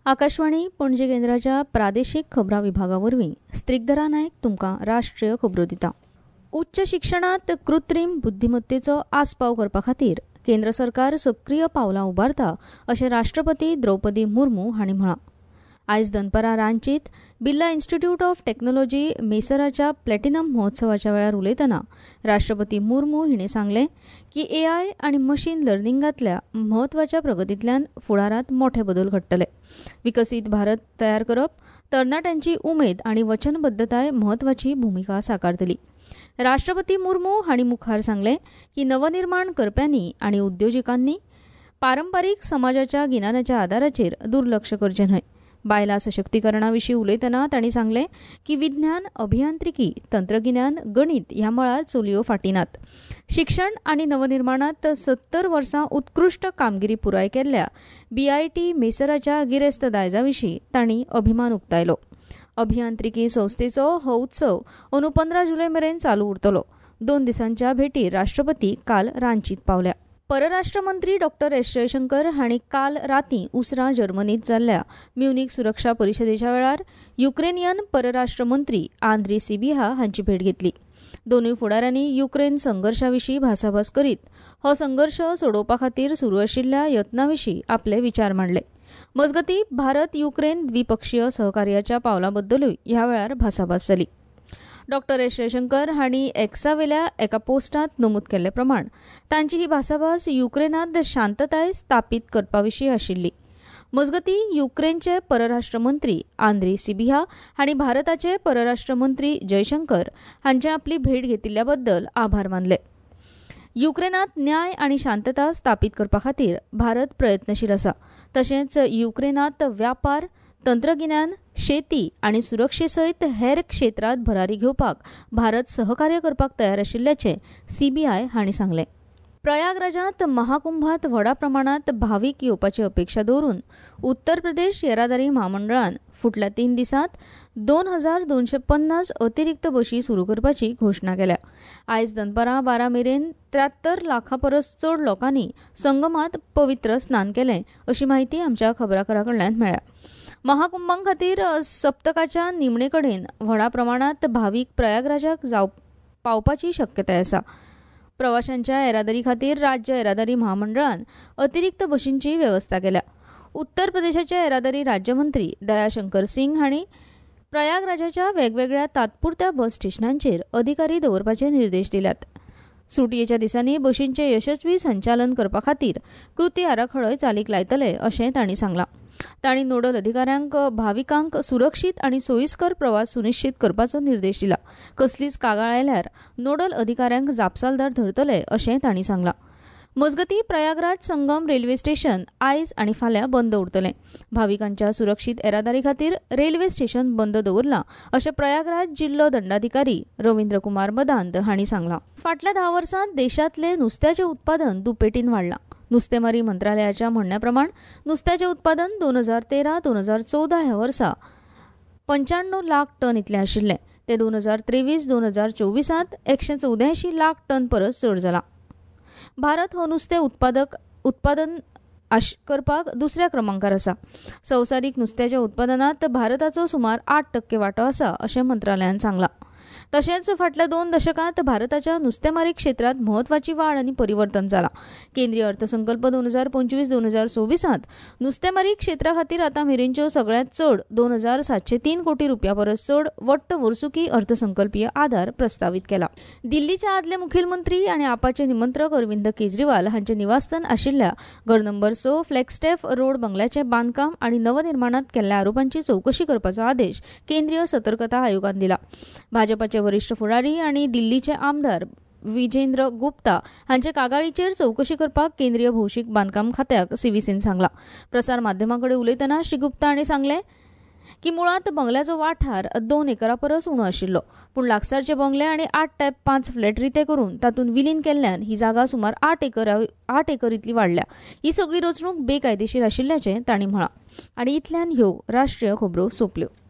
आकाशवाणी पणजी केंद्राच्या प्रादेशीक खबरां विभागावरवीं स्त्रिगधरा नायक तुमकां राष्ट्रीय खबरो दिता. उच्च शिक्षणांत कृत्रीम बुद्धिमत्तेचो आस्पाव करपा खातीर केंद्र सरकार सक्रीय पावलां उबारता अशें राष्ट्रपती द्रौपदी मुर्मू हांणी म्हळां. आयज दनपारां रांचींत बिर्ला इन्स्टिट्यूट ऑफ टॅक्नॉलॉजी मेसराच्या प्लॅटिनम महोत्सवाच्या वेळार उलयतना राष्ट्रपती मुर्मू हिणें सांगलें की एआय आनी मशीन लर्निंगांतल्या म्हत्वाच्या प्रगतींतल्यान फुडारांत मोठे बदल घडटले. विकसीत भारत तयार करप, तरणाट्यांची उमेद आनी वचनबद्धताय म्हत्वाची भुमिका साकारतली. राष्ट्रपती मुर्मू हांणी मुखार सांगलें की नवनिर्माण करप्यांनी आनी उद्योजकांनी पारंपारीक समाजाच्या गिन्यानाच्या आदाराचेर दुर्लक्ष करचें न्हय. बायलां सशक्तीकरणाविशीं उलयतना तांणी सांगलें की विज्ञान, अभियांत्रिकी, तंत्रगिन्यान, गणित ह्या मळार चलयो फाटीं नात. शिक्षण आनी नवनिर्माणांत 70 वर्सां उत्कृश्ट कामगिरी पुराय केल्ल्या बीआयटी मेसराच्या गिरेस्त दायजाविशीं तांणी अभिमान उक्तायलो. अभियांत्रिकी संस्थेचो हो उत्सव अंदू 15 जुलय मेरेन चालू उरतलो. 2 दिसांच्या भेटीर राष्ट्रपती काल रांचींत पावल्या. परराष्ट्र मंत्री डॉ. एस. जयशंकर हांणी काल रातीं उसरां जर्मनींत जाल्ल्या म्युनिक सुरक्षा परिशदेच्या वेळार युक्रेनियन परराष्ट्र मंत्री आंद्री सिबिहा हांची भेट घेतली. दोनूय फुडाऱ्यांनी युक्रेन संघर्शाविशीं भासाभास करीत हो संघर्श सोडोवपा खातीर सुरू आशिल्ल्या यत्नांविशीं आपले विचार मांडले. मजगतीं भारत युक्रेन द्विपक्षीय सहकार्याच्या पावलांबद्दलूय ह्या वेळार भासाभास जाली. डॉ. एस. जयशंकर हांणी एक्सावेल्या एका पोस्टांत नमूद केल्ले प्रमाण तांची ही भासाभास युक्रेनांत शांतताय स्थापीत करपाविशीं आशिल्ली. मजगतीं युक्रेनचे परराष्ट्र मंत्री आंद्री सिबिहा हांणी भारताचे परराष्ट्र मंत्री जयशंकर हांचे आपली भेट घेतिल्ल्या बद्दल आभार मानले. युक्रेनांत न्याय आनी शांतता स्थापीत करपा खातीर भारत प्रयत्नशील आसा. तशेंच युक्रेनांत व्यापार, तंत्रगिन्यान, शेती आनी सुरक्षे सयत हेर क्षेत्रांत भरारी घेवपाक भारत सहकार्य करपाक तयार आशिल्ल्याचें सीबीआय हांणी सांगलें. प्रयागराजांत महाकुंभांत व्हडा प्रमाणांत भावीक येवपाची अपेक्षा दवरून उत्तर प्रदेश येरादारी म्हामंडळान फुडल्या 3 दिसांत 2250 अतिरिक्त बशी सुरू करपाची घोशणा केल्या. आयज दनपारां 12 मेरेन 73 लाखां परस चड लोकांनी संगमांत पवित्र स्नान केलें अशी माहिती आमच्या खबराकारा कडल्यान मेळ्ळ्या. महाकुंभां खातीर सप्तकाच्या निमणे कडेन व्हडा प्रमाणांत भावीक प्रयागराजाक पावपाची शक्यताय आसा. प्रवाशांच्या येरादारी खातीर राज्य येरादारी म्हामंडळान अतिरिक्त बशींची वेवस्था केल्या. उत्तर प्रदेशाचे येरादारी राज्यमंत्री दयाशंकर सिंग हांणी प्रयागराजाच्या वेगवेगळ्या तात्पुरत्या बस स्टेशनांचेर अधिकारी दवरपाचे निर्देश दिल्यात. सुटयेच्या दिसांनी बशींचे यशस्वी संचालन करपा खातीर कृती आराखडोय चालीक लायतले अशें तांणी सांगलां. तांणी नोडल अधिकाऱ्यांक भाविकांक सुरक्षीत आनी सोयीस्कर प्रवास सुनिश्चित करपाचो निर्देश दिला. कसलीच कागाळ आयल्यार नोडल अधिकाऱ्यांक जापसालदार धरतले अशें तांणी सांगलां. मजगतीं प्रयागराज संगम रेल्वे स्टेशन आयज आनी फाल्यां बंद उरतलें. भाविकांच्या सुरक्षीत येरादारी खातीर रेल्वे स्टेशन बंद दवरलां अशें प्रयागराज जिल्लो दंडाधिकारी रवींद्र कुमार मदांत हांणी सांगलां. फाटल्या 10 वर्सांत देशांतलें नुस्त्याचें उत्पादन दुपेटीन वाडलां. नुस्तेमारी मंत्रालयाच्या म्हणण्या प्रमाण नुस्त्याचें उत्पादन 2013-2014 ह्या वर्सा 95 लाख टन इतलें आशिल्लें. ते 2023-2024 184 लाख टन परस चड जालां. भारत हो नुस्तें उत्पादन करपाक दुसऱ्या क्रमांकार आसा. संवसारीक नुस्त्याच्या उत्पादनांत भारताचो सुमार 8% वांटो आसा अशें मंत्रालयान सांगलां. तशेंच फाटल्या 2 दशकांत भारताच्या नुस्तेमारी क्षेत्रांत म्हत्वाची वाड आनी परिवर्तन जालां. केंद्रीय अर्थसंकल्प 2025-2026 नुस्तेमारी क्षेत्रा खातीर आतां मेरेनच्यो सगळ्यांत चड 2703 कोटी रुपया परस चड वट्ट वर्सुकी अर्थसंकल्पीय आदार प्रस्तावित केला. दिल्लीचे आदले मुखेलमंत्री आनी आपाचे निमंत्रक अरविंद केजरीवाल हांचे निवासस्थान आशिल्ल्या घर नंबर 6 फ्लॅगस्टेफ रोड बंगल्याचें बांदकाम आनी नवनिर्माणांत केल्ल्या आरोपांची चवकशी करपाचो आदेश केंद्रीय सतर्कता आयोगान दिला. भाजपाचे वरिष्ठ फुडारी आनी दिल्लीचे आमदार विजेंद्र गुप्ता हांचे कागाळीचेर चवकशी करपाक केंद्रीय भौशीक बांदकाम खात्याक सीव्हीसीन सांगला. प्रसार माध्यमांकडेन उलयतना श्री गुप्ता हांणी सांगलें की मुळांत बंगल्याचो वाठार 2 एकरा परस उणो आशिल्लो, पूण लागसारचे बंगले आनी 8/5 फ्लॅट रिते करून तातूंत विलीन केल्ल्यान ही जागा सुमार 8 एकर इतली वाडल्या. ही सगळी रचणूक बेकायदेशीर आशिल्ल्याचें तांणी म्हळां. आनी इतल्यान ह्यो राष्ट्रीय खबरो सोंपल्यो.